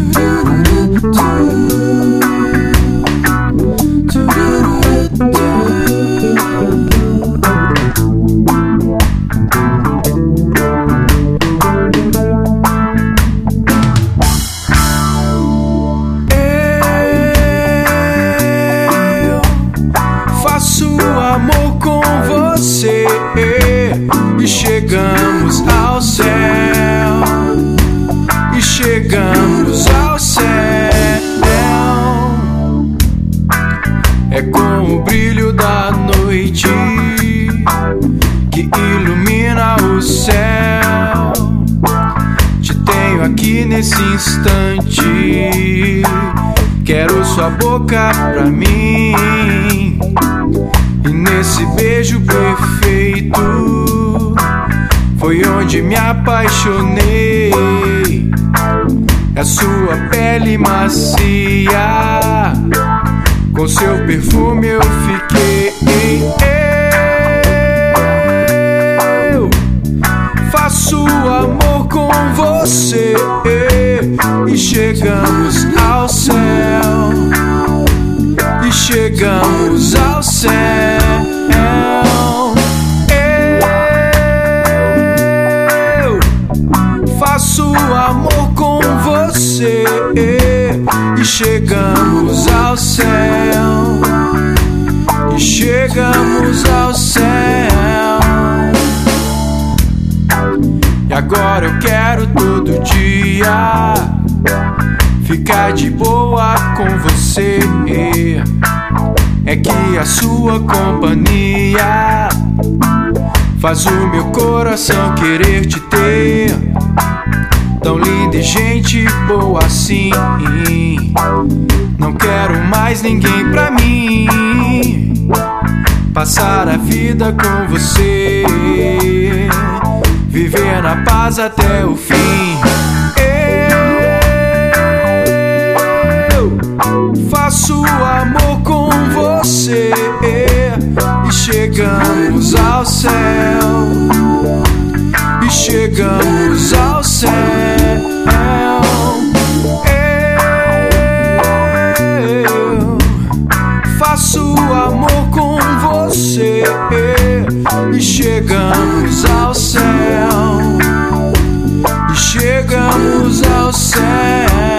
Amor com você e chegamos ao céu, e chegamos ao céu. É com o brilho da noite que ilumina o céu. Te tenho aqui nesse instante, quero sua boca pra mim. E nesse beijo perfeito foi onde me apaixonei. A sua pele macia, com seu perfume eu fiquei. Eu faço amor com você e chegamos ao céu, e chegamos ao céu. Eu faço amor com você e chegamos ao céu, e chegamos ao céu. E agora eu quero todo dia ficar de boa com você. É que a sua companhia faz o meu coração querer te ter. Tão linda e gente boa assim. Não quero mais ninguém pra mim. Passar a vida com você, viver na paz até o fim. Faço amor com você e chegamos ao céu, e chegamos ao céu. Eu faço amor com você e chegamos ao céu, e chegamos ao céu.